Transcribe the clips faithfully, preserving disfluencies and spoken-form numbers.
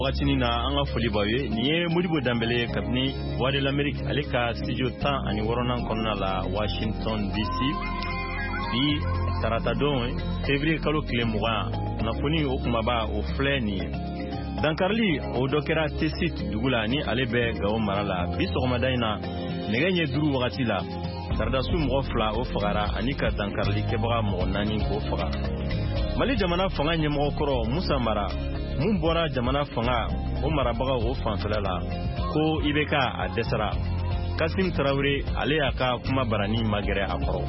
Watini na anga foli bawe niye Modibo Dambele kabni wade l'Amérique aleka studio tan ani woronan konna la Washington D C bi tarata don février kalo klemuga na foni okumaba o fleni dankarli o dokera tesit dugula ni alebe gawo marala bi sogomadaina negenye duru wakati la tardasu mgofla o fagara anika dankarli kebara mo nani ko faga Mali jamana fanga nyemo koro Musa Mara mun bora jamana fanga o marabaga o fansala la ko ibeka a desara Kasim Traoré ale aka kuma barani magere akoro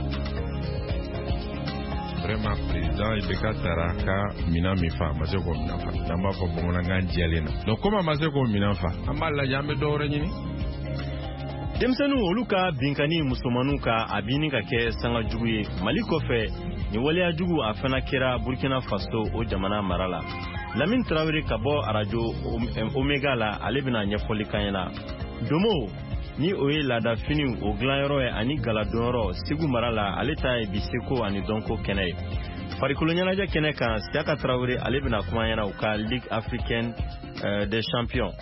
vraiment président ibeka taraka mina mifa maseko minafa dama fo bomona nganjelena donc comment maseko minafa amala jambe dore nyini Demsenu oluka binkani musomanuka abini ka ke sanga juguye Mali kofe ni wale jugu afana kera Burkina Faso o jamana marala Lamine Traoré kabo arajo Omega la alebina nyefoli kanyana domo ni oye la da fini o glanyoro e ani galadoro sigu marala aleta e biseko ani donko kene Farikolonya ja kene kan Siaka Traoré alebina kumanyana uka Ligue africaine euh, des champions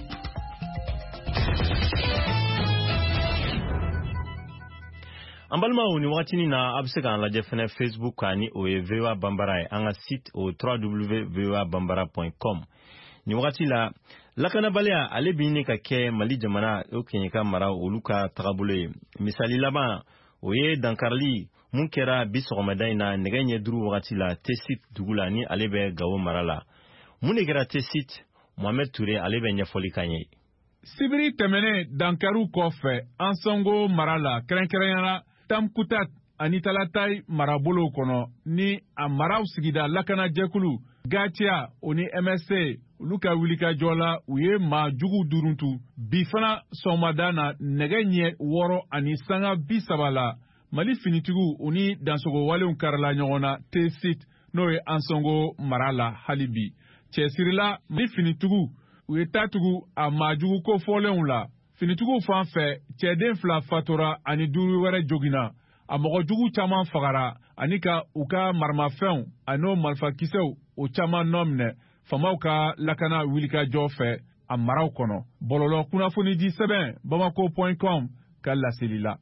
Ambalma ni wakati na abseka la jefene Facebook ani oye V O A Bambara anga site au w w w point v o a bambara point com ni wakati la lakana balea ale bini ka ke Mali jamana okenyeka mara oluka tagabule misali laba oye dankarli munkera bisogomadaina negenye duru wakati la tesit dugula ni alebe gawo marala munegera tesit Mohamed Touré alebe nyefoli kanye Sibiri temene dankaru kofe ansongo marala krenkerenyana Tamkutat anitalatai marabolo kono ni a maraw sigida lakana jekulu gatia oni M S C luka wilika jola uye ma jugu duruntu bifana somadana negenye woro ani sanga bisabala Mali finitigu oni dansogo wale unkarala nyona tesit noe ansongo marala halibi chesirila Mali finitigu uye tatugu a majugu ko foleunla finitugu fanfɛ cɛden fila fatora ani duuru wɛrɛ jogina a mɔgɔ jugu caman fagara ani ka u ka maramafɛnw ani marifakisɛw o caman nɔ minɛ famaw ka lakana wilikajɔ fɛ a maraw kɔnɔ bɔlɔlɔ kunnafonidi sɛbɛn bamako point com ka laseli la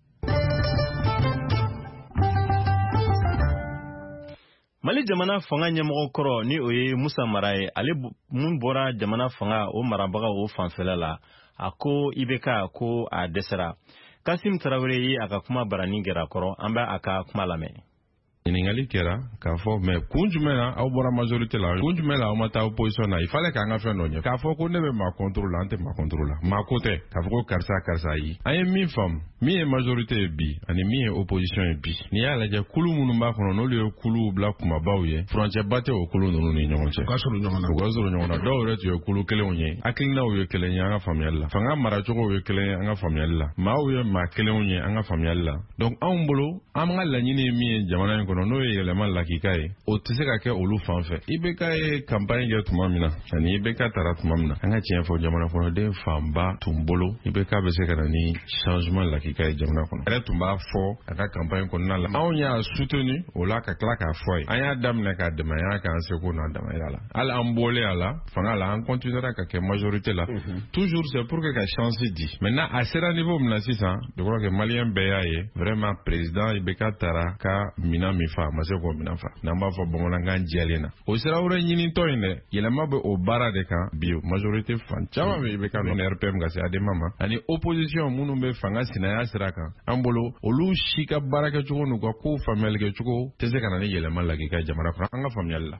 Mali jamana fanga nyamɔgɔ kɔrɔ ni oye Musa Mara ye ale mun bɔra jamana fanga o marabaga o fanfɛla la ako ibeka ko a desera Kasim Traoré yi aka kuma barani gera kɔrɔ an bɛ aka kuma lamɛn ɲininkali kɛra k'a fɔ mais kun jumɛn na aw bɔra majorité la kun jumɛn la aw ma taa opposition na il fallait k'an ka fɛn dɔ ɲɛ k'a fɔ ko ne bɛ maa contrôle la an tɛ maa contrôle la maa ko tɛ k'a fɔ ko karisa karisa yi an ye min faamu min ye majorité ye bi ani min ye opposition ye bi n'i y'a lajɛ kulu minnu b'a kɔnɔ n'olu ye kulu bila kumabaw ye furancɛ ba tɛ o kulu ninnu ni ɲɔgɔn cɛ u ka surun ɲɔgɔn na u ka surun ɲɔgɔn na dɔw yɛrɛ tun ye kulu kelenw ye hakilinaw ye kelen ye an ka faamuyali la fanga maracogow ye kelen ye an ka faamuyali la maaw ye maa kelenw ye an ka faamuyali la donc anw bolo an ka laɲini ye min ye jamana in kɔnɔ n'o ye yɛlɛma lakika ye o tɛ se ka kɛ olu fan fɛ I B K ye campagne kɛ tuma min na ani I B K tara tuma min na an ka tiɲɛ fɔ jamana kɔnɔden fanba tun bolo I B K bɛ se ka na ni changement lakika ye jamana kɔnɔ yɛrɛ tun b'a fɔ a ka campagne kɔnɔna la anw y'a soutenu o la ka tila k'a fɔ ye an y'a daminɛ k'a dɛmɛ an y'a k'an seko n'a damayira la hali an bɔlen a la fanga la an continuera ka kɛ majorité la toujours c'est pour que ka chance di maintenant a sera niveau min na sisan je crois que malien bɛɛ y'a ye vraiment président I B K tara ka mina min fa ma se k'o mina fa n'an b'a fɔ bamanankan jɛlen na o sira wɛrɛ ɲinitɔ in dɛ yɛlɛma bɛ o baara de kan bi majorité fan caman bɛ I B K nɔ R P M ka se adema ma ani opposition minnu bɛ fanga sinaya sira kan an bolo olu si ka baara kɛcogo n'u ka kow faamuyali kɛcogo tɛ se ka na ni yɛlɛma lagi ka jamana kɔnɔ an ka faamuyali la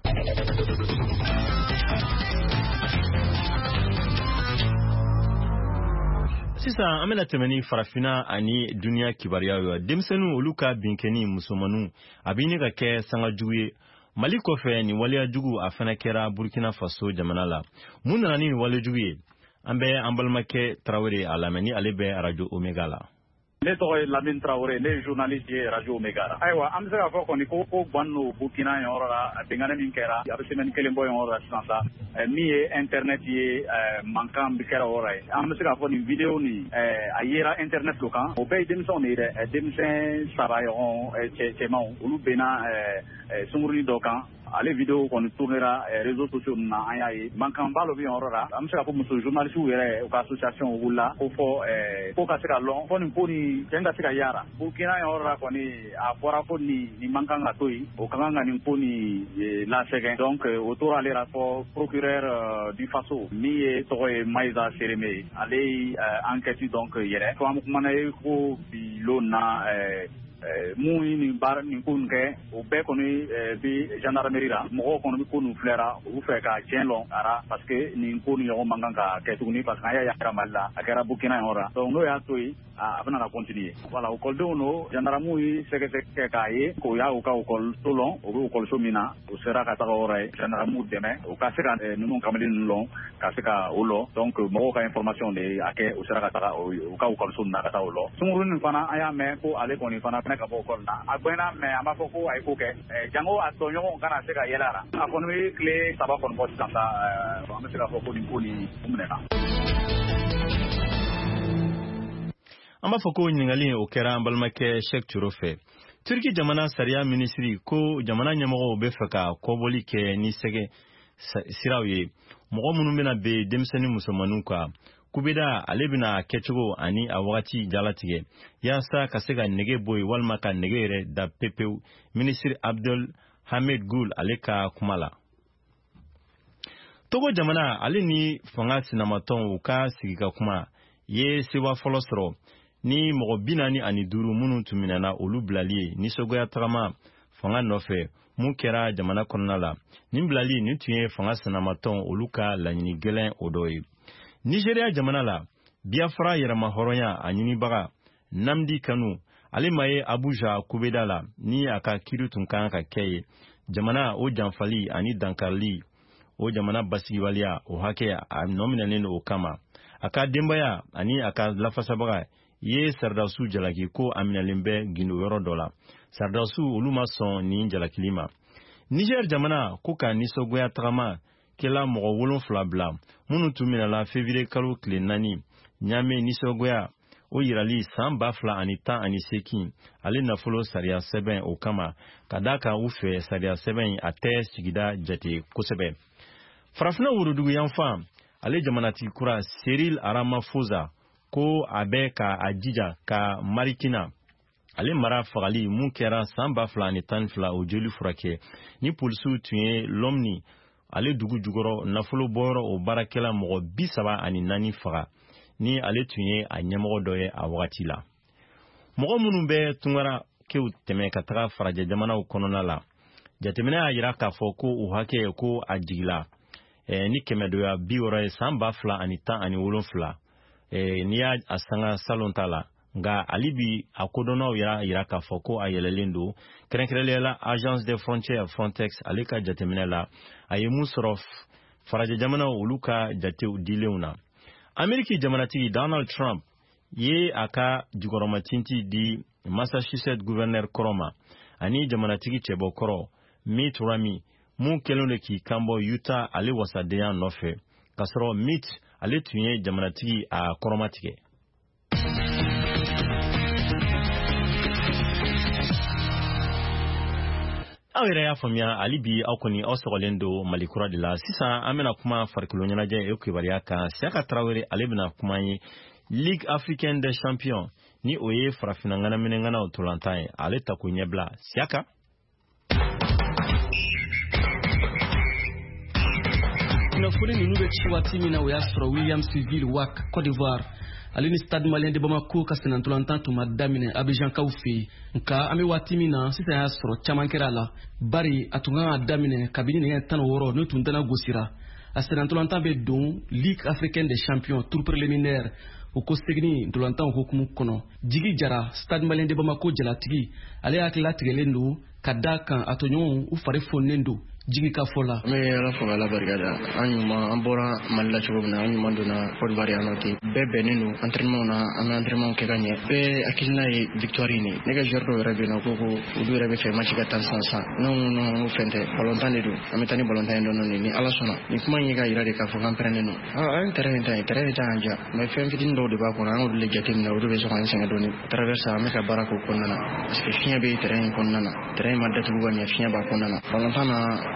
Sisan an bɛna tɛmɛ ni farafina ani duniya kibariyaw ye denmisɛnninw olu ka binkɛni musomanninw a bɛ ɲini ka kɛ sangajugu ye Mali kɔfɛ ni waleyajugu a fana kɛra Burkina Faso jamana la mun nana ni walejugu ye an bɛ an balimakɛ Traoré a lamɛn ni ale bɛ radio Omega la Ne tɔgɔ ye Lamine Traoré, ne ye journaliste ye radio Omega. Ayiwa, an bɛ se k'a fɔ kɔni ko ko ban n'o Burkina yɔrɔ la, bɛnkanni min kɛra, a bɛ semaine kelen bɔ yɔrɔ la sisan sa, min ye internet ye mankan bɛ kɛra yɔrɔ ye. An bɛ se k'a fɔ nin vidéo nin a yera internet dɔ kan, o bɛɛ ye denmisɛnw de ye dɛ, denmisɛn saba ɲɔgɔn cɛ cɛmanw, olu bɛnna sunkurunin dɔ kan, ale vidéo kɔni tournera réseaux sociaux na an y'a ye mankan ba lo bi yɔrɔ la an bɛ se ka fɔ muso journalistes yɛrɛ u ka association wula ko fɔ ko ka se ka lɔn fɔ nin ko nin cɛn ka se ka yaara Burkina yɔrɔ la kɔni a fɔra ko nin nin mankan ka to yen o ka kan ka nin ko nin lasɛgɛn donc o tora ale la fɔ procureur du faso min ye tɔgɔ ye Maïga Sérémé ale ye enquête donc yɛrɛ to an kumana ye ko bi lon na mun ni baara nin ko kɛ o bɛɛ kɔni bɛ gendarmerie la mɔgɔw kɔni bɛ ko nin filɛra u fɛ ka tiɲɛ lɔn ara parce que nin ko nin ɲɔgɔn man kan ka kɛ tuguni parce que an y'a ye a kɛra Mali la a kɛra Burkina yɔrɔ la donc n'o y'a to yen a bɛna na continuer voilà ekɔlidenw no gendarmew ye sɛgɛsɛgɛ k'a ye k'o y'a u ka ekɔliso lɔn o bɛ ekɔliso min na o sera ka taga o yɔrɔ ye gendarmew dɛmɛ o ka se ka ninnu kamalen ninnu lɔn ka se ka o lɔ donc mɔgɔw ka information de a kɛ o sera ka taga u ka ekɔliso ninnu na ka taa o lɔ sunkurunin nin fana an y'a mɛn ko ale kɔni fana fɛnɛ ka bɔ ekɔli la a gbɛnna mɛ an b'a fɔ ko a ye ko kɛ jango a tɔɲɔgɔnw kana se ka yɛlɛ a la a kɔni bɛ tile saba kɔni bɔ sisan sa an bɛ se k'a fɔ ko nin ko nin minɛna. An b'a fɔ ko ɲininkali o kɛra an balimakɛ Sheikh Turo fɛ. Turki jamana sariya minisiri ko jamana ɲɛmɔgɔw bɛ fɛ ka kɔbɔli kɛ ni sɛgɛ siraw ye mɔgɔ minnu bɛna bɛn denmisɛnnin musomanninw kan kubeda ale bɛna kɛcogo ani a wagati jalatigɛ yaasa ka se ka nege bɔ yen walima ka nege yɛrɛ da pepewu minisiri Abdel Hamid Gul ale ka kuma la. Togo jamana ale ni fanga sinamatɔn u ka sigi ka kuma ye sewa fɔlɔ sɔrɔ ni mɔgɔ bi naani ani duuru minnu tun minɛna olu bilali ye nisɔngoya tagama fanga nɔfɛ mun kɛra jamana kɔnɔna la nin bilali nin tun ye fanga sinamatɔn olu ka laɲini gɛlɛn o dɔ ye. Nigeria jamana la Biafra yɛrɛma hɔrɔnya a ɲinibaga Namdi Kanu ale ma ye Abuja kubeda la ni a ka kiiri tun kan ka kɛ ye jamana o janfali ani dankarili o jamana basigibaliya o hakɛ a nɔminɛlen o kama a ka denbaya ani a ka lafasabaga ye Sardausu jalaki ko a minɛlen bɛ gindo yɔrɔ dɔ la Sardausu olu ma sɔn nin jalakili ma. Niger jamana ko ka nisɔngoya tagama kɛla mɔgɔ wolonfila bila minnu tun minɛla février kalo tile naani ɲame nisɔngoya o yirali san ba fila ani tan ani seegin ale nafolo sariya sɛbɛn o kama ka da kan u fɛ sariya sɛbɛn a tɛ sigida jate kosɛbɛ. Farafina worodugu yanfan ale jamanatigi kura Cyril Ramaphosa ko a bɛ ka a jija ka Marikina ale mara fagali mun kɛra san ba fila ani tan fila o joli furakɛ ni polisiw tun ye Lomni ale dugu jukɔrɔ nafolo bɔyɔrɔ o baarakɛla mɔgɔ bi saba ani naani faga ni ale tun ye a ɲɛmɔgɔ dɔ ye a wagati la. Mɔgɔ minnu bɛ tungara kew tɛmɛ ka taga farajɛ jamanaw kɔnɔna la jateminɛ y'a jira k'a fɔ ko u hakɛ ko a jigila ni kɛmɛdoya bi wɔɔrɔ ye san ba fila ani tan ani wolonfila n'i y'a a sanga salon ta la nka ali bi a kodɔnnaw y'a jira k'a fɔ ko a yɛlɛlen don kɛrɛnkɛrɛnnenya la Agence des Frontières Frontex ale ka jateminɛ la a ye mun sɔrɔ farajɛ jamanaw olu ka jatew dilenw na. Ameriki jamanatigi Donald Trump ye a ka jukɔrɔmatinti di Massachusetts gouverneur kɔrɔ ma ani jamanatigi cɛbɔ kɔrɔ Mitt Romney mun kɛlen de k'i kanbɔ Utah ale wasadenya nɔfɛ ka sɔrɔ Mitt ale tun ye jamanatigi a kɔrɔmatigɛ. Aw yɛrɛ y'a faamuya hali bi aw kɔni aw sɔgɔlen don Mali kura de la sisan an bɛna kuma farikolo ɲɛnajɛ e kibaruya kan Siaka Traoré ale bɛna kuma ye Ligue africaine des champions ni o ye farafina ŋanaminɛŋanaw tolantan ye ale ta ko ɲɛbila Siaka. Kunnafoni ninnu bɛ ci waati min na o y'a sɔrɔ Williamsville W A C Côte d'Ivoire ale ni Stade Malien de Bamako ka senatolantan tun ma daminɛ Abidjankaw fɛ yen nka an bɛ waati min na sisan y'a sɔrɔ caman kɛra a la bari a tun kan ka daminɛ kabini nɛgɛ tan ni wɔɔrɔ n'o tun tɛna gosira a senatolantan bɛ don Ligue africaine des champions tour préliminaire o ko segini ntolantan hukumu kɔnɔ Jigi Jara Stade Malien de Bamako jalatigi ale hakili latigɛlen don ka da kan a tɔɲɔgɔnw u fari fonnen don Jigi ka fɔ la. An bɛ Ala fo k'Ala barikada an ɲuman an bɔra Mali la cogo min na an ɲuman donna Côte d'Ivoire yan nɔ ten bɛɛ bɛnnen don entraînement na an bɛ entraînement kɛ ka ɲɛ bɛɛ hakilina ye victoire in de ne ka joueur dɔw yɛrɛ bɛ yen nɔ ko ko olu yɛrɛ bɛ fɛ match ka taa sisan sisan ne ko non n ko fɛn tɛ ballontan de don an bɛ taa ni ballontan ye dɔɔnin ni Ala sɔnna nin kuma in ye ka yira de k'a fɔ k'an pɛrɛnnen don an ye terrain in ta ye terrain in ta y'an diya mais fɛn fitinin dɔw de b'a kɔnɔ an y'olu de jateminɛ olu bɛ sɔn k'an sɛgɛn dɔɔnin travers an bɛ ka baara k'o kɔnɔna na parce que fiɲɛ bɛ terrain in kɔnɔna na terrain in ma datugu ka ɲɛ fiɲɛ b'a kɔnɔna na ballontan na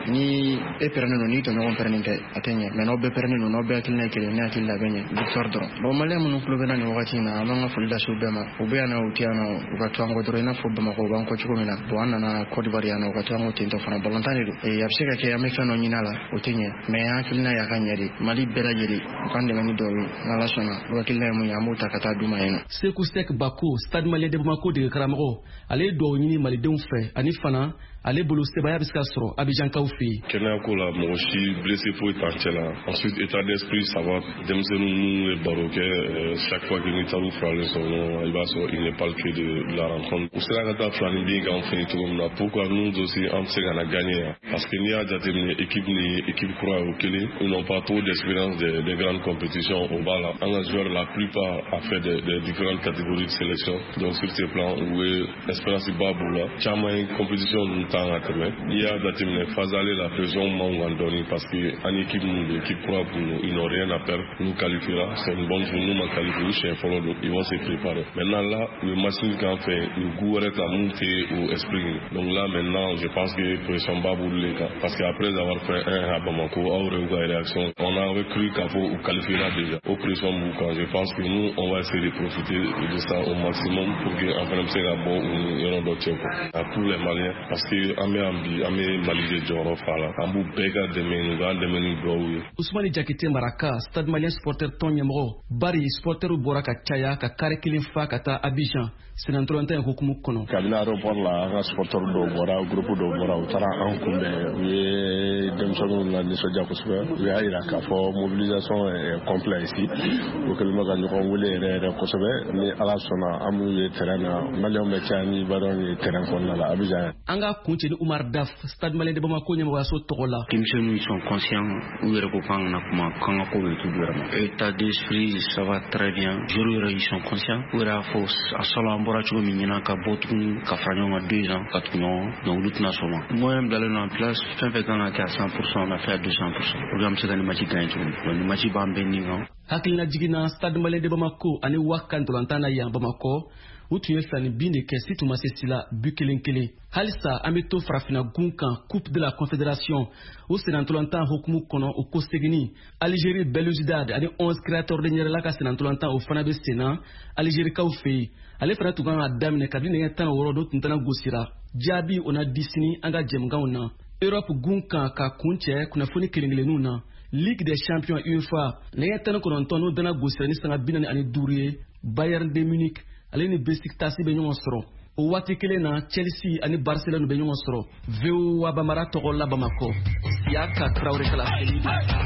ni e pɛrɛnnen don n'i tɔɲɔgɔn pɛrɛnnen tɛ a tɛ ɲɛ mais n'aw bɛɛ pɛrɛnnen don n'aw bɛɛ hakilina ye kelen ne hakili la bɛ ɲɛ victoire dɔrɔn bon maliyɛn minnu tulo bɛ na nin wagati in na an b'an ka foli lase u bɛɛ ma u bɛ yan nɔ u tɛ yan nɔ u ka to an kɔ dɔrɔn i n'a fɔ Bamakɔ u b'an kɔ cogo min na bon an nana Côte d'Ivoire yan nɔ u ka to an kɔ ten tɔ fana balontan de don a bɛ se ka kɛ an bɛ fɛn dɔ ɲini a la o tɛ ɲɛ mais an hakilina y'a ka ɲɛ de Mali bɛɛ lajɛlen u k'an dɛmɛ ni dɔw ye n'Ala sɔnna u hakilina ye mun ye an b'o ta ka taa d'u ma yen nɔ. Sekou Sek Bako Stade Malien de Bamako de karamɔgɔ ale ye dugawu ɲini malidenw fɛ ani fana ale bolo sebaya bɛ se ka sɔrɔ Abidjankaw fɛ yen. Kɛnɛya ko la mɔgɔ si blessé foyi t'an cɛ la. Ensuite état d'esprit ça va denmisɛnninw minnu ye baro kɛ chaque fois que ni taar'u filalen sɔrɔ i b'a sɔrɔ il n'est pas le que de la rencontre. U sera ka taa filanin bin k'an fɛ yen cogo min na pourquoi nous aussi an bɛ se ka na gagner yan parce que n'i y'a jateminɛ équipe ni équipe kura ye o kelen ils n'ont pas trop d'expérience de, de grandes compétitions au bas là. An ka joueurs la plupart a fait de, de différentes catégories de sélection donc sur ce plan u ye expérience ba b'u la caman ye compétition ninnu temps à tɛmɛ n'i y'a jateminɛ Fazale la pression man kan dɔɔni parce que an équipe minnu de équipe kura pour nous ils n'ont rien à perdre nous qualifiera c'est une bonne chose nous ma qualifié u siɲɛ fɔlɔ don ils vont se préparer maintenant là le match kan fɛ le goût wɛrɛ ta mun tɛ o esprit donc là maintenant je pense que pression ba b'olu le kan parce que après avoir fait un à Bamako aw yɛrɛ y'u ka réaction on avait cru k'a fɔ u qualifiera déjà o pression b'u kan je pense que nous on va essayer de profiter de ça au maximum pour que an fana bɛ se ka bɔ u ni yɔrɔ dɔ cɛ quoi à tous les Maliens parce que an bɛ an bi an bɛ Mali de jɔyɔrɔ fa la an b'u bɛɛ ka dɛmɛ u k'an dɛmɛ ni dugawu ye. Ousmane Diakité Maraka Stade Malien supporter tɔn ɲɛmɔgɔ bari supporteru bɔra ka caya ka kare kelen fa ka taa Abidjan senatɔlɔntan ye hukumu kɔnɔ. Kabini aéroport la an ka supporteru dɔw bɔra groupe dɔw bɔra u taara an kunbɛn u ye denmisɛnninw la nisɔndiya kosɛbɛ u y'a jira k'a fɔ mobilisation est complet ici u kɛlen bɛ ka ɲɔgɔn wele yɛrɛ yɛrɛ kosɛbɛ ni Ala sɔnna an minnu ye terrain na Maliens bɛ caya ni Ivoiriens ye terrain kɔnɔna la Abidjan. An ka kun cɛ ni Umar Daf Stade Malien de Bamako ɲɛmɔgɔyaso tɔgɔ la. Denmisɛnninw sont conscients u yɛrɛ ko k'an kana kuma k'an ka ko bɛ tout vraiment. État d'esprit ça va très bien. Joueurs yɛrɛ ils sont conscients u yɛrɛ y'a fɔ a sɔrɔ an bɔra cogo min ɲɛna ka bɔ tuguni ka fara ɲɔgɔn kan deux ans ka tugu ɲɔgɔn donc olu tɛna sɔn ma. Moyen bilalen en place fɛn fɛn kan ka kɛ à cent pour cent on a fait à deux cents pour cent pour que an bɛ se ka nin match gagner tuguni donc nin match b'an bɛɛ nin kan. Hakilina jiginna Stade Malien de Bamako ani Waka ntolantan na yan Bamako u tun ye filani bin de kɛ si tun ma se si la bu kelen kelen halisa an bɛ to farafina gun kan coupe de la confédération o senatɔlɔntan hukumu kɔnɔ o ko seginni Algérie Belouizdad ani onze créateurs de ɲɛrɛla ka senatɔlɔntan o fana bɛ sen na Algérikaw fɛ yen ale fana tun kan ka daminɛ kabini nɛgɛ tan ni wɔɔrɔ do tun tɛna gosira jaabi o na di sini an ka jɛmukanw na Europe gun kan ka kun cɛ kunnafoni kelen-kelenninw na Ligue des champions UEFA nɛgɛ tan ni kɔnɔntɔn n'o dana gosira ni sanga bi naani ani duuru ye Bayern de Munich ale ni Besiktas bɛ ɲɔgɔn sɔrɔ o waati kelen na Chelsea ani Barcelone bɛ ɲɔgɔn sɔrɔ V O A Bamara tɔgɔ la Bamako Siaka Traoré kala seli.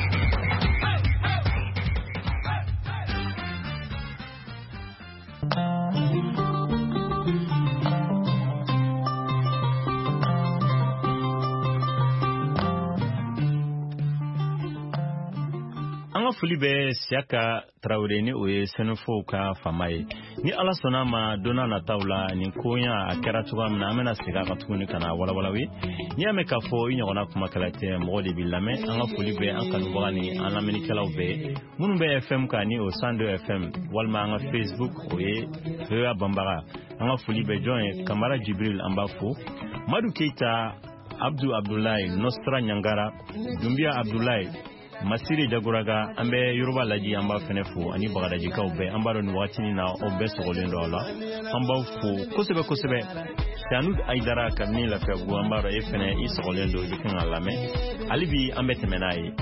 foli bɛ Siaka Traoré ni o ye sɛnɛfɔw ka fama ye ni Ala sɔnna ma donna nataw la nin koɲa a kɛra cogoya min na an bɛna segin a kan tuguni ka na walawalaw ye n'i y'a mɛn k'a fɔ i ɲɔgɔnna kumakɛla tɛ mɔgɔ de b'i lamɛn an ka foli bɛ an kanubaga ni an lamɛnnikɛlaw bɛɛ minnu bɛ F M kan ni o cent deux F M walima an ka Facebook o ye V O A banbaga an ka foli bɛ jɔn ye Kamara Jibril an b'a fo Madu Keita Abdou Abdoulaye Nostra Nyangara Dumbia Abdoulaye Masiri Jagoraga an bɛ Yoruba laji an b'a fɛnɛ fo ani Bagadajikaw bɛɛ an b'a dɔn nin wagati na aw bɛɛ sɔgɔlen don a la an b'aw fo kosɛbɛ kosɛbɛ Tanud Aidara kabini Lafiyabugu an b'a dɔn e fɛnɛ i sɔgɔlen don i bɛ kan ka lamɛn hali bi an bɛ tɛmɛ n'a ye.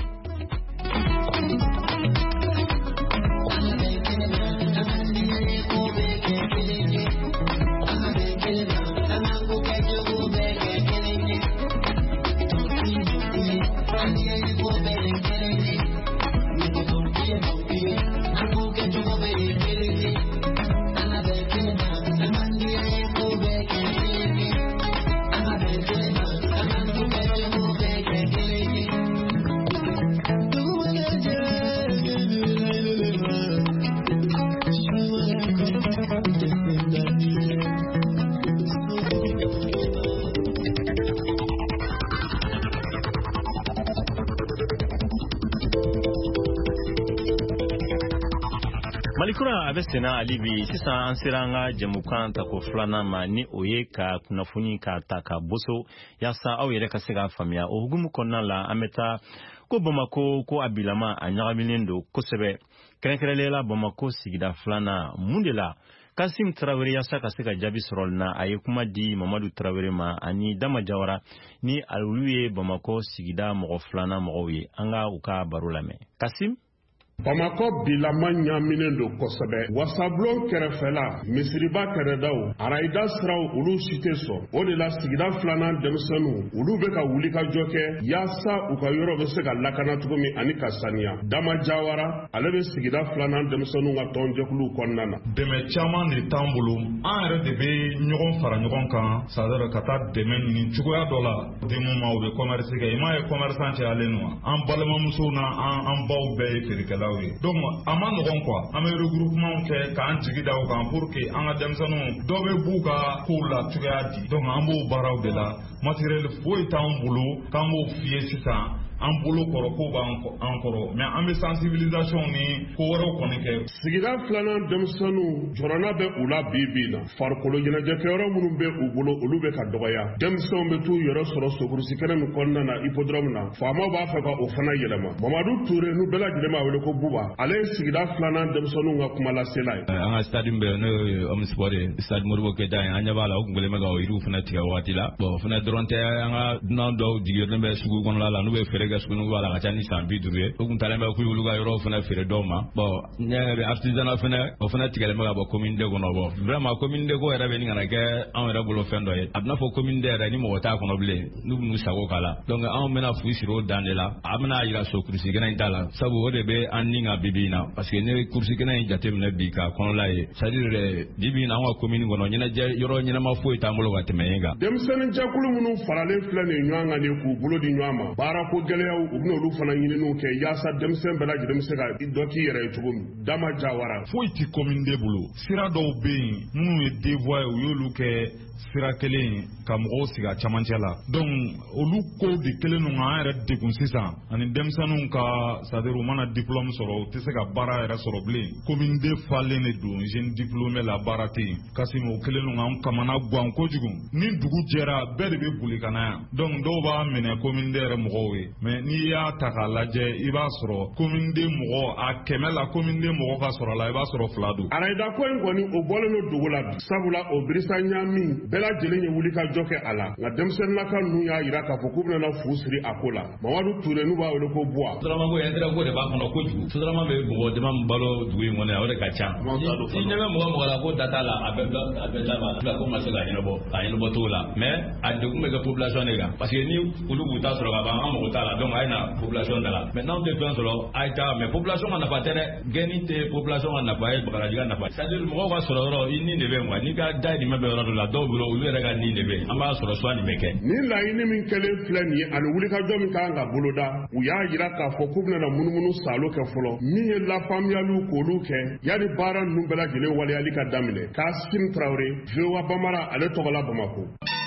Malikura a bɛ senna hali bi sisan an sera an ka jɛmukan tako filanan ma ni o ye ka kunnafoni ka ta ka boso yaasa aw yɛrɛ ka se k'a faamuya o hukumu kɔnɔna la an bɛ taa ko Bamako ko a bilama a ɲagaminen don kosɛbɛ kɛrɛnkɛrɛnlen la Bamako sigida filanan mun de la Kasim Traoré yaasa ka se ka jaabi sɔrɔ na a ye kuma di Mamadu Traoré ma ani Dama Jawara ni olu ye Bamako sigida mɔgɔ filanan mɔgɔw ye an ka u ka baro lamɛn Kasim. Bamako bilama ɲaminen don kosɛbɛ wasablon kɛrɛfɛla misiriba kɛrɛdaw arayida siraw olu si tɛ sɔn o de la sigida filanan denmisɛnninw olu bɛ ka wuli ka jɔ kɛ yaasa u ka yɔrɔ bɛ se ka lakana cogo min ani ka saniya Dama Jawara ale bɛ sigida filanan denmisɛnninw ka tɔnjɛkuluw kɔnɔna na dɛmɛ caman de t'an bolo an yɛrɛ de bɛ ɲɔgɔn fara ɲɔgɔn kan sadara ka taa dɛmɛ ɲini cogoya dɔ la denmu ma u bɛ commerce kɛ i m'a ye commerçant cayalen don an balimamusow na an baw bɛɛ ye feerekɛlaw. Donc a ma nɔgɔn quoi an bɛ regroupement kɛ k'an jigi da o kan pour que an ka denmisɛnninw dɔ bɛ b'u ka kow la cogoya di donc an b'o baaraw de la matériel foyi t'an bolo k'an b'o fiyɛ sisan an bolo kɔrɔ ko b'an kɔrɔ mais an bɛ sensibilisation ni ko wɛrɛw kɔni kɛ. Sigida filanan denmisɛnninw jɔrɔna bɛ u la bi bi na farikolo ɲɛnajɛkɛyɔrɔ minnu bɛ u bolo olu bɛ ka dɔgɔya denmisɛnw bɛ t'u yɛrɛ sɔrɔ sokurusi kɛnɛ min kɔnɔna na hippodrome na faamaw b'a fɛ ka o fana yɛlɛma Mamadu Ture n'u bɛɛ lajɛlen b'a wele ko Buba ale ye sigida filanan denmisɛnninw ka kuma lasela ye. An ka stade min bɛ yen n'o ye Omnisport ye stade Modibo Keyita ye an ɲɛ b'a la o tun kɛlen bɛ ka o yiriw fana tigɛ wagati la bon fana dɔrɔn tɛ an ka dunan dɔw jigiyɔrɔlen bɛ sugu kɔnɔna la n'u bɛ feere kɛ sugu b'a la ka ca ni san bi duuru ye o tun talen bɛ k'u y'olu ka yɔrɔw fana feere dɔw ma bon ne yɛrɛ artisanat fana o fana tigɛlen bɛ ka bɔ commune de kɔnɔ bon vraiment commune de ko yɛrɛ bɛ nin kana kɛ anw yɛrɛ bolo fɛn dɔ ye a bɛna fɔ commune de yɛrɛ ni mɔgɔ t'a kɔnɔ bilen n'u bɛn'u sago k'a la donc anw bɛna fu siri o dan de la a bɛna yira so kurusi kɛnɛ in t'a la sabu o de bɛ an ni ka bibi in na parce que ne kurusi kɛnɛ in jateminɛ bi ka kɔnɔla ye c'est à dire bibi in na anw ka commune kɔnɔ ɲɛnajɛ yɔrɔ ɲɛnama foyi t'an bolo ka tɛmɛ yen kan. Denmisɛnnin jɛkulu minnu faralen filɛ nin ɲɔgɔn kan k'u bolo di ɲɔgɔn ma baarako gɛlɛyaw u bɛna olu fana ɲininiw kɛ yaasa denmisɛn bɛɛ lajɛlen bɛ se ka dɔ k'i yɛrɛ ye cogo min Dama Jawara. Foyi ti commune de bolo sira dɔw bɛ yen minnu ye devoirs u y'olu kɛ sira kelen ka mɔgɔw sigi a camancɛ la donc olu ko de kelen ninnu an yɛrɛ degun sisan ani denmisɛnninw ka c'est-à-dire u mana diplôme sɔrɔ u tɛ se ka baara yɛrɛ sɔrɔ bilen commune de falen de don jeune diplômé la baara tɛ yen kasi o kelen ninnu an kamana gan kojugu ni dugu jɛra bɛɛ de bɛ boli ka na yan donc dɔw b'a minɛ commune de yɛrɛ mɔgɔw ye mais n'i y'a ta k'a lajɛ i b'a sɔrɔ commune de mɔgɔ a kɛmɛ la commune de mɔgɔ ka sɔrɔ la i b'a sɔrɔ fila don. Arayida ko in kɔni o bɔlen don dugu la bi sabula o birisa ɲami bɛɛ lajɛlen ye wuli ka jɔ kɛ a la nka denmisɛnninnaka ninnu y'a jira k'a fɔ k'u bɛna fu siri a ko la Mamadu Ture n'u b'a wele ko Buwa. Sotarama ko intérêt ko de b'a kɔnɔ kojugu Sotarama bɛ mɔgɔ dama min balo dugu in kɔnɔ o de ka ca i ɲɛ bɛ mɔgɔ mɔgɔ la ko da t'a la a bɛ a bɛ laban la ko ma se ka ɲɛnabɔ a ɲɛnabɔ t'o la mais a degun bɛ kɛ population de kan parce que ni olu b'u ta sɔrɔ ka ban an mɔgɔ t'a la donc a ye na population da la mais n'anw tɛ fɛn sɔrɔ a ye taa mais population ka nafa tɛ dɛ gɛnni tɛ population ka nafa ye Bakaraji ka nafa c'est à dire mɔgɔw ka sɔrɔ yɔrɔ i ni de bɛ quoi n'i ka dayirimɛ bɛ yɔrɔ dɔ la dɔw bolo olu yɛrɛ ka ni de bɛ an b'a sɔrɔ soit nin bɛ kɛ. Ni laɲini min kɛlen filɛ nin ye ani wulikajɔ min kan ka boloda u y'a jira k'a fɔ k'u bɛna munumunu salo kɛ fɔlɔ min ye lafaamuyaliw k'olu kɛ yani baara ninnu bɛɛ lajɛlen waleyali ka daminɛ Kasim Traoré V O A Bamara ale tɔgɔla Bamako.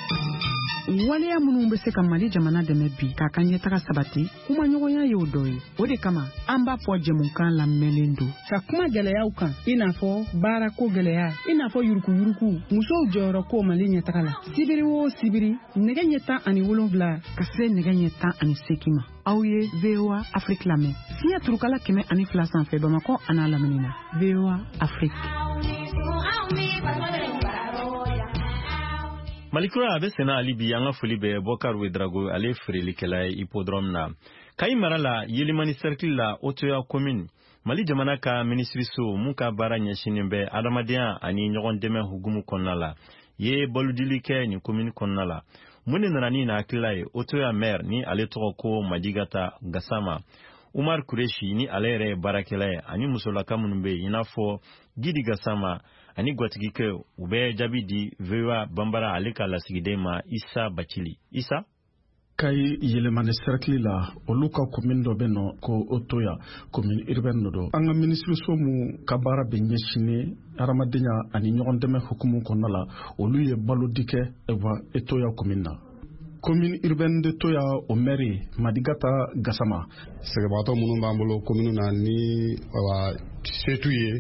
Waleya minnu bɛ se ka Mali jamana dɛmɛ bi k'a ka ɲɛtaga sabati kuma ɲɔgɔnya ye o dɔ ye o de kama an b'a fɔ jɛmukan lamɛnlen don ka kuma gɛlɛyaw kan i n'a fɔ baarako gɛlɛya i n'a fɔ yurukuyuruku musow jɔyɔrɔ ko Mali ɲɛtaga la sibiri o sibiri nɛgɛ ɲɛ tan ani wolonwula ka se nɛgɛ ɲɛ tan ani seegin ma aw ye V O A Afrique lamɛn fiɲɛ turukala kɛmɛ ani fila sanfɛ Bamakɔ a n'a lamini na V O A Afrique. Malikura a bɛ senna hali bi an ka foli bɛ Bɔkari Wedrago ale feerelikɛla ye hippodrome na Kayi mara la Yelimani cercle la Otoya commune Mali jamana ka ministriso mun ka baara ɲɛsinnen bɛ adamadenya ani ɲɔgɔn dɛmɛ hukumu kɔnɔna la ye baludili kɛ ni commune kɔnɔna la mun de nana ni na hakilila ye Otoya maire ni ale tɔgɔ ko Madigata Gassama Umar Kureshi ni ale yɛrɛ ye baarakɛla ye ani musolaka minnu bɛ i n'a fɔ Gidi Gassama ani gwatigikɛ u bɛ jaabi di V O A Bambara ale ka lasigiden ma Isa Bacili. Isa Kayi Yelemani cercle la olu ka commune dɔ bɛ nɔ ko Otoya commune urbaine dɔ don an ka ministriso mu ka baara bɛ ɲɛsinnen hadamadenya ani ɲɔgɔn dɛmɛ hukumu kɔnɔna la olu ye balodi kɛ Otoya commune na commune urbaine de Toya o maire Madigata Gassama sɛgɛbatɔ minnu b'an bolo commune na ni setu ye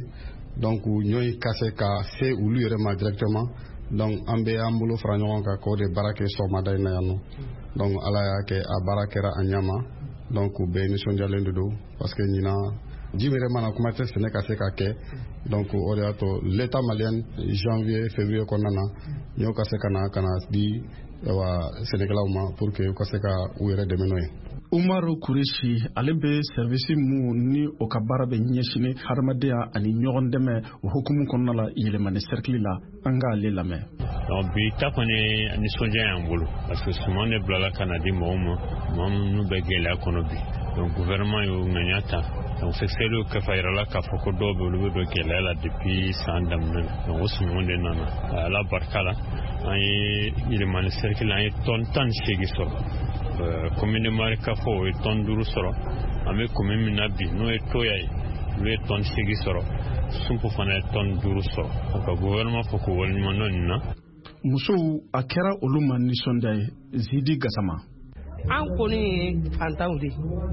donc ñoy cassé ka c'est ou lui vraiment directement donc ambe ambulo fra ñon ka ko de barake so ma day na yano donc ala ya ke a barakera anyama donc be mission jalendo do parce que ñina jimere mana kuma te sene cassé ka ke donc o de ato l'état malien janvier février ko nana ño cassé kana kana di wa sénégalais pour que ko se ka wéré de menoy Umaru Kureshi ale be service mu ni o ka baara bɛ ɲɛsini hadamadenya ani ɲɔgɔn dɛmɛ o hukumu kɔnɔna la yɛlɛmani cercle la an ka ale lamɛn. Donc bi ta kɔni nisɔndiya y'an bolo parce que suman de bilala ka na di mɔgɔw ma maa minnu bɛ gɛlɛya kɔnɔ bi donc gouvernement y'o ŋaniya ta donc sɛgɛsɛgɛli y'o kɛ fa yirala k'a fɔ ko dɔw bɛ olu bɛ don gɛlɛya la depuis san daminɛ na donc o suman de nana ala barika la an ye yɛlɛmani cercle an ye tɔn tan ni seegin sɔrɔ. commune marika fo e ton duru soro ame commune mina bi no e toya le ton sigi soro sumpu fana ton duru soro ka gouvernement fo ko woni manon na muso a kɛra olu ma nisɔndiya ye Zidi Gasama an kɔni fantanw de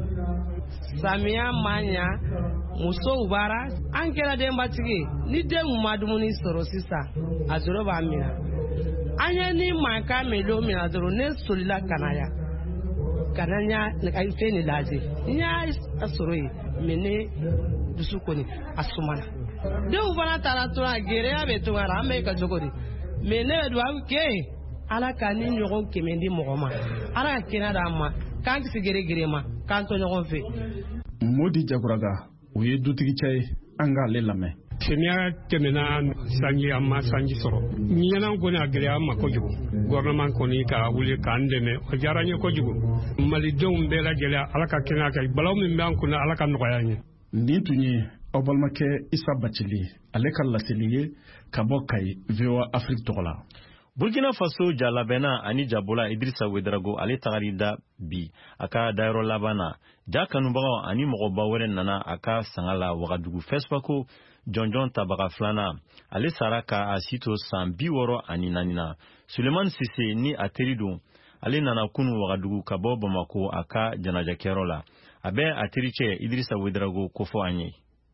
samiya manya musow bara an kɛra denbatigi ni den ma dumuni sɔrɔ sisan a dɔrɔn b'a mina an ye ni mankan mɛn don mina dɔrɔn ne solila kanaya kana nya ay feni laje nya asoro yi mene dusu koni asumana de ubana tara to agere abe to ara me ka jogori mene do ke ala kani nyogon kemendi mogoma ala kina da ma kan sigere gere ma kan to nyogon fe Modi Jaguraga o ye dutigi cɛ an ka ale lamɛn Kenya tɛmɛna sanji an ma sanji sɔrɔ ɲɛna kɔni a gɛlɛya ma kojugu gouvernement kɔni ka wuli k'an dɛmɛ o diyara n ye kojugu malidenw bɛɛ lajɛlen ala ka kɛnɛya kɛ balaw min b'an kunna ala ka nɔgɔya n ye nin tun ye aw balimakɛ Isa Bacili ale ka laseli ye ka bɔ Kayi V O A Afrique tɔgɔ la Burkina Faso jalabɛnna ani jabola Idrissa Ouedraogo ale tagari da bi a ka dayɔrɔ laban na ja kanubagaw ani mɔgɔba wɛrɛ nana a ka sanga la Wagadugu Fespaco jɔnjɔn tabaga filanan ale sara ka a si to san bi wɔɔrɔ ani naani na Sulemani Sise ni a teri don ale nana kunu Wagadugu ka bɔ Bamako a ka janajakɛyɔrɔ la a bɛ a teri cɛ Idrissa Ouedraogo kofɔ an ye.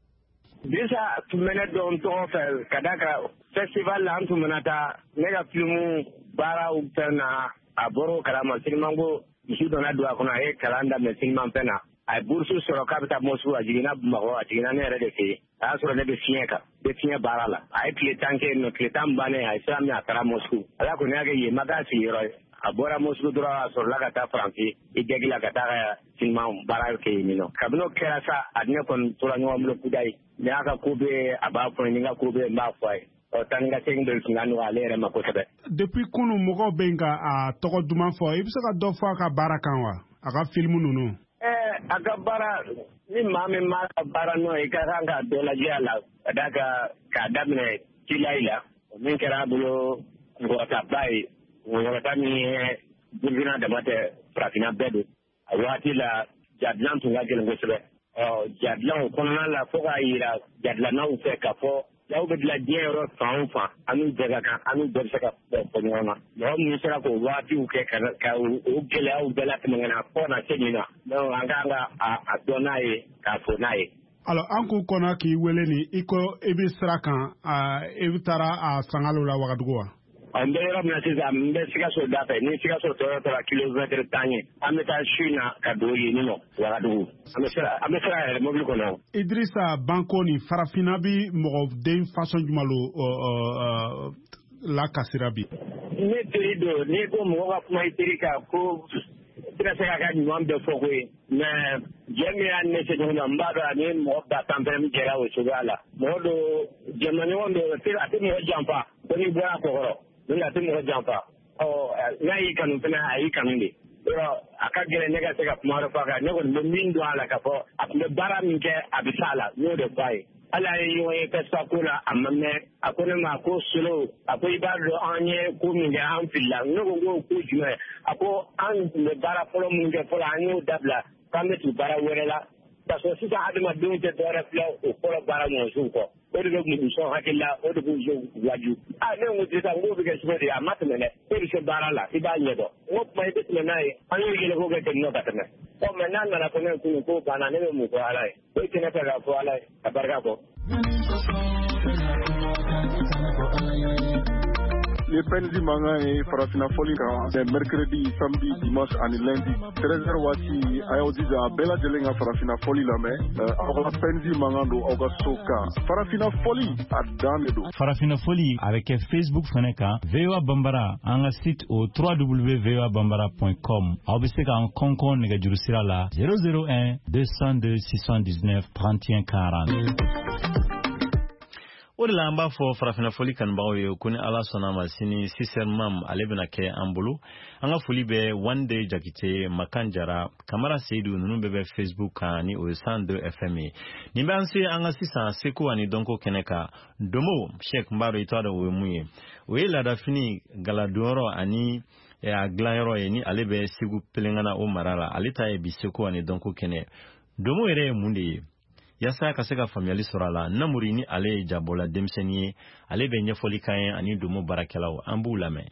Bisa tun bɛ ne dɔn tɔgɔ fɛ ka da ka festival la an tun bɛna taa ne ka filimu baaraw fɛn na a bɔra o kalama sinimanko dusu donna don a kɔnɔ a ye kalan daminɛ sinimanfɛn na a ye burusu sɔrɔ k'a bɛ taa Moscou a jiginna Bamakɔ a jiginna ne yɛrɛ de fɛ yen a y'a sɔrɔ ne bɛ fiɲɛ kan ne bɛ fiɲɛ baara la a ye tile tan kɛ yen nɔ tile tan bannen a ye sira min a taara Moscou ala kɔni y'a kɛ yen ma k'a sigiyɔrɔ ye a bɔra Moscou dɔrɔn a sɔrɔla ka taa Faransi i dɛgi la ka taa ka siniman baara kɛ yen nɔ kabini o kɛra sa a ne kɔni tora ɲɔgɔn bolo kuda ye ne y'a ka ko bɛ a b'a fɔ n ye ni n ka ko bɛ n b'a fɔ a ye ɔ tan ni ka segin dɔ tun ka nɔgɔ ale yɛrɛ ma kosɛbɛ. Depuis kunu mɔgɔw bɛ yen ka a tɔgɔ duman fɔ i bɛ se ka dɔ fɔ a ka baara kan wa a ka filimu ninnu. ɛɛ a ka baara ni maa min m'a ka baara nɔ i ka kan ka dɔ lajɛ a la ka d'a kan k'a daminɛ Tilayi la min kɛra a bolo ngɔlɔtaba ye ngɔlɔta min ye Burkina dama tɛ farafinna bɛɛ don a waati la jadilan tun ka gɛlɛn kosɛbɛ ɔ jadilan o kɔnɔna la fo k'a yira jadilannaw fɛ ka fɔ aw bɛ dilan diɲɛ yɔrɔ fan o fan an n'u bɛɛ ka kan an n'u bɛɛ bɛ se ka fɔ ɲɔgɔn na mɔgɔ minnu sera k'o waatiw kɛ ka ka o gɛlɛyaw bɛɛ latɛmɛ ka na fɔ na se nin na donc an kan ka a dɔn n'a ye k'a fɔ n'a ye. Alors an k'u kɔnɔ k'i wele ni i ko i bɛ sira kan i bɛ taara a sangalo la Wagadugu wa. n bɛ yɔrɔ min na sisan n bɛ Sikaso da fɛ ni Sikaso tɔɔrɔ tɔɔrɔ kilo vingt tan ye an bɛ taa su in na ka don yen nin nɔ Wagadugu an bɛ se an bɛ se ka yɛlɛ mobili kɔnɔ. Idrissa Banko ni farafinna bi mɔgɔden façon jumɛn lo lakasira bi. ne teri don n'i ko mɔgɔ ka kuma i teri kan ko tɛna se ka ka ɲuman bɛɛ fɔ ko ye mais jɛ min y'a ne se ɲɔgɔn na n b'a dɔn ani mɔgɔ ba tan fɛnɛ jɛra o cogoya la mɔgɔ don jamanaɲɔgɔn don a tɛ mɔgɔ janfa ko n'i bɔra a kɔkɔrɔ a tɛ mɔgɔ janfa ɔ n'a y'i kanu fɛnɛ a y'i kanu de yɔrɔ a ka gɛlɛn ne ka se ka kuma dɔ fɔ a kan ne kɔni bɛ min dɔn a la ka fɔ a tun bɛ baara min kɛ a bɛ s'a la n y'o de fɔ a ye hali a ye ɲɔgɔn ye Fespaco la a ma mɛn a ko ne ma ko solo a ko i b'a dɔn an ye ko min kɛ an filila ne ko ko ko jumɛn a ko an tun bɛ baara fɔlɔ min kɛ fɔlɔ an y'o dabila k'an bɛ tugu baara wɛrɛ la parce que sisan adamadenw tɛ dɔwɛrɛ filɛ o fɔlɔ baara ɲɔgɔnsiw kɔ o de bɛ musɔn hakili la o de b'u jo waju a ne ko sisan n k'o bɛ kɛ cogo di a ma tɛmɛ dɛ e bɛ se baara la i b'a ɲɛdɔn n ko tuma i bɛ tɛmɛ n'a ye an y'o yɛlɛ ko kɛ tɛmɛ n'o ka tɛmɛ ɔ mɛ n'a nana ko ne kun ko banna ne bɛ mun fɔ ala ye o ye tɛ ne fɛ ka fɔ ala ye ka barika bɔ. Les Penzi Manga et Farafina Folika, les mercredis, samedi, dimanche et lundi. treize heures Wati, Ayodiza, Bella Jelenga Farafina Foli la mais, Aura Penzi Mangando, Aura Soka. Farafina Foli, à Damedo. Farafina Foli, avec Facebook Feneka, V O A Bambara, en site au w w w point v o a bambara point com. Aubiseka en Concon, Negajurusira la, zéro zéro un, deux cent deux, six cent dix-neuf, trente et un quarante. O de la an b'a fɔ farafina foli kanubagaw ye ko ni ala sɔnna ma sini sisɛr mam ale bɛna kɛ an bolo an ka foli bɛ wande jakite makan jara kamara seidu ninnu bɛɛ bɛ facebook kan ni o ye cent deux F M ye nin bɛ an se an ka sisan seko ani dɔnko kɛnɛ kan domo sheik n b'a dɔn i t'a dɔn o ye mun ye o ye laadafini galadonyɔrɔ ani a dilanyɔrɔ ye ni ale bɛ segu pelengana o mara la ale ta ye bi seko ani dɔnko kɛnɛ domo yɛrɛ ye mun de ye yasa ka se ka faamuyali sɔrɔ a la namuri ni ale ye jabola denmisɛnnin ye ale bɛ ɲɛfɔli kan ye ani domo baarakɛlaw an b'u lamɛn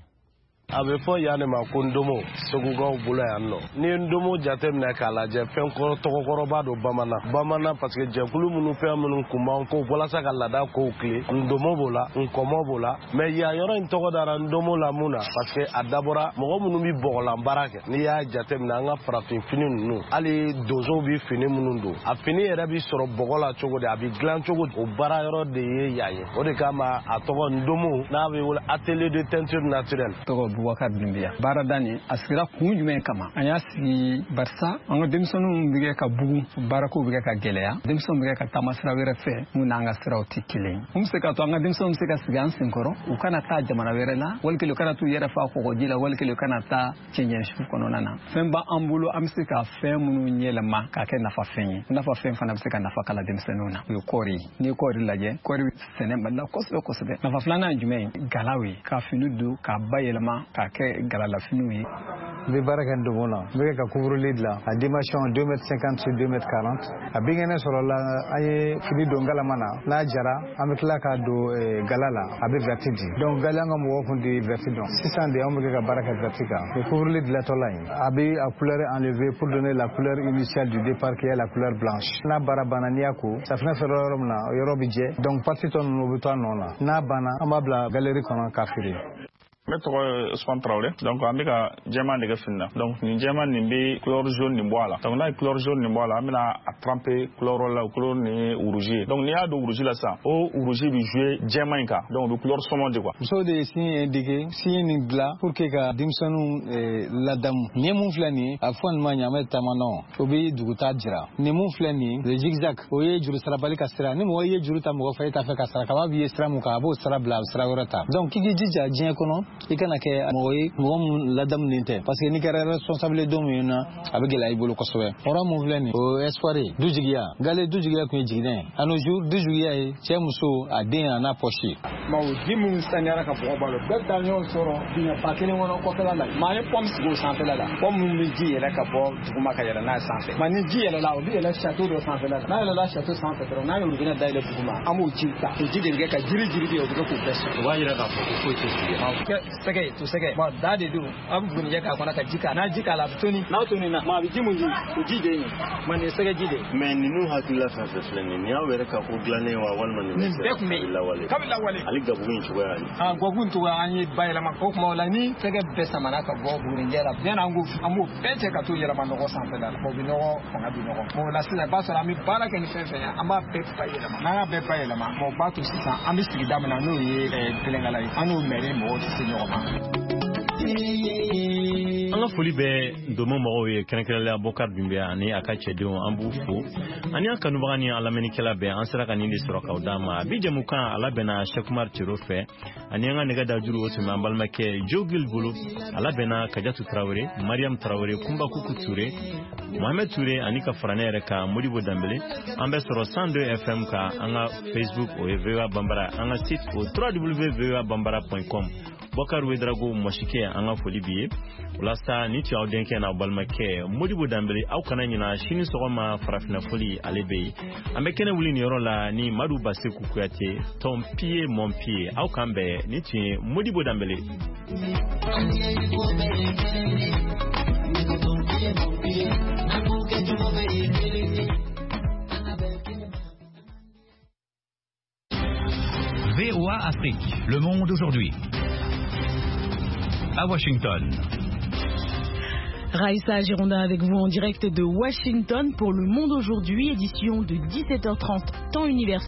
a bɛ fɔ yan de ma ko ndomo segukaw bolo yan nɔ ni ye ndomo jateminɛ k'a lajɛ fɛn kɔrɔ tɔgɔkɔrɔba don bamanan bamanan parce que jɛkulu minnu fɛn minnu kun b'an ko walasa ka laada kow tile ndomo b'o la nkɔmɔ b'o la mɛ yan yɔrɔ in tɔgɔ dara ndomo la mun na parce que a dabɔra mɔgɔ minnu bɛ bɔgɔlan baara kɛ n'i y'a jateminɛ an ka farafin fini ninnu hali donsow bɛ fini minnu don a fini yɛrɛ bɛ sɔrɔ bɔgɔ la cogo di a bɛ dilan cogo di o baara yɔrɔ de ye yan ye o de kama a tɔgɔ ndomo n'a bɛ wele atelier de teinture naturelle Boubacar Doumbia baarada nin a sigira kun jumɛn kama an y'a sigi barisa an ka denmisɛnninw bɛ kɛ ka bugu baarakow bɛ kɛ ka gɛlɛya denmisɛnw bɛ kɛ ka taama sira wɛrɛ fɛ mun n'an ka siraw tɛ kelen mun bɛ se ka to an ka denmisɛnw bɛ se ka sigi an senkɔrɔ u kana taa jamana wɛrɛ la wali kelen u kana t'u yɛrɛ fa kɔgɔji la wali kelen u kana taa cɛncɛnsu kɔnɔna na fɛn b'an bolo an bɛ se ka fɛn minnu yɛlɛma k'a kɛ nafa fɛn ye nafa fɛn fana bɛ se ka nafa kala denmisɛnninw na o ye kɔɔri ye n'i ye kɔɔri lajɛ kɔɔri sɛnɛ mali la kosɛbɛ kosɛbɛ nafa filanan ye jumɛn ye galaw ye ka fini don k'a bayɛlɛma k'a kɛ galalafiniw ye n bɛ baara kɛ ndomo la n bɛ ka couvre-lit dilan a dimension deux mètres cinquante sur deux mètres quarante a binkɛnɛ sɔrɔla an ye fini don galama na n'a jara an bɛ tila k'a don gala la a bɛ verti di donc gali an ka mɔgɔw kun tɛ verti dɔn sisan de an bɛ kɛ ka baara kɛ verti kan o couvre-lit dilatɔla in a bɛ a couleur enlever pour donner la couleur initiale du départ qui est la couleur blanche n'a baara banna n'i y'a ko safinɛ sɔrɔ yɔrɔ min na o yɔrɔ bɛ jɛ donc partie tɔ ninnu o bɛ to a nɔ la n'a banna an b'a bila galerie kɔnɔ k'a feere ne tɔgɔ ye Ousmane Traoré donc an bɛ ka jɛman de kɛ fini na donc nin jɛman nin bɛ couleur jaune nin bɔ a la donc n'a ye couleur jaune nin bɔ a la an bɛna a tremper couleur la o couleur nin ye rouge ye donc n'i y'a don rouge la sisan o rouge bɛ jouer jɛman in kan donc o bɛ couleur sombre de quoi. musow de ye signe indiqué signe nin dilan pour que ka denmisɛnninw ladamu nin ye mun filɛ nin ye a fɔ nin ma ɲɛ an bɛ taama nɔ o bɛ duguta jira nin mun filɛ nin ye zigzag o ye juru sarabali ka sira ni mɔgɔ ye juru ta mɔgɔ fɛ e t'a fɛ ka sara kaba b'i ye sira mun kan a b'o sara bila a bɛ sira wɛrɛ ta donc k'i k'i jija diɲɛ kɔnɔ i kana kɛ mɔgɔ ye mɔgɔ min ladamunen tɛ parce que n'i kɛra responsable don min na a bɛ gɛlɛya i bolo kosɛbɛ hɔrɔn mun filɛ nin o espoir ye du jigiya gale du jigiya tun ye jiginɛ ye à nos jours du jigiya ye cɛ muso a den a n'a pɔsi. maa o ji minnu saniyara ka bɔgɔ b'a la bɛɛ taa ɲɔgɔn sɔrɔ dingɛ ba kelen kɔnɔ kɔfɛla la maa ye pɔmu sigi o sanfɛla la pɔmu minnu bɛ ji yɛlɛ ka bɔ duguma ka yɛlɛ n'a ye sanfɛ maa ni ji yɛlɛla o bɛ yɛlɛ château dɔ sanfɛla la n'a yɛlɛla château sanfɛ dɔrɔn n'a ye robinet dayɛlɛ duguma an b'o ji ta o ji de bɛ kɛ ka jiri jiri bɛ yen o bɛ kɛ k'o bɛɛ sɔrɔ. o b'a yira k'a fɔ ko foyi tɛ sigi. sɛgɛ to sɛgɛ bon da de don a bɛ bugunijɛ k'a kɔnɔ ka ji k'a n'a ji k'a la a bɛ toni n'a toni na maa a bɛ ji mun ji o ji de ye maa nin ye sɛgɛ ji de ye. mais ninnu hakilila fɛn fɛn filɛ nin ye nin y'aw yɛrɛ ka ko dilannen wa walima nin bɛɛ tun bɛ yen lawale kabi lawale hali gabugu in cogoya ye. aa gabugu in cogoya an ye bayɛlɛma o tuma o la ni sɛgɛ bɛɛ samana ka bɔ bugunijɛ la yanni an k'o an b'o bɛɛ cɛ ka t'o yɛlɛma nɔgɔ sanfɛla la o bɛ nɔgɔ fanga bɛ nɔgɔ bon o la sisan i b'a sɔrɔ an bɛ baara kɛ ni fɛn fɛn ye an b'a bɛɛ bayɛlɛma n'an y'a bɛɛ bayɛlɛma bon o b'a to sisan an bɛ sigida min na n'o ye pelenkala ye an n'o mɛri mɔgɔw tɛ se ɲɔgɔn ma. an ka foli bɛ domo mɔgɔw ye kɛrɛnkɛrɛnla Boubacar Doumbia ani a ka cɛdenw an b'u fo ani an kanubaga ni an lamɛnnikɛla bɛɛ an sera ka nin de sɔrɔ k'aw d'a ma bi jɛmukan a labɛnna Cheikh Umar Tiro fɛ ani an ka nɛgɛ dajuru o tun bɛ an balimakɛ Jogil bolo a labɛnna Kajatu Tarawele Mariam Tarawele Kumba Kuku Ture Mohamed Ture ani ka fara ne yɛrɛ kan Modibo Dambele an bɛ sɔrɔ cent deux F M kan an ka Facebook o ye V O A Bambara an ka site o w w w point v o a bambara point com Bokar Wedrago Moshike an ka foli bi ye walasa ni tun y'aw denkɛ n'aw balimakɛ Modibo Dambele aw kana ɲina sini sɔgɔma farafina foli ale bɛ yen an bɛ kɛnɛ wuli nin yɔrɔ la ni Madu Baseku Kuyate ton pied mon pied aw kan bɛɛ ni tun ye Modibo Dambele. V O A Afrique, Le Monde aujourd'hui. À Washington. Raïssa Gironda avec vous en direct de Washington pour Le Monde aujourd'hui, édition de dix-sept heures trente, temps universel.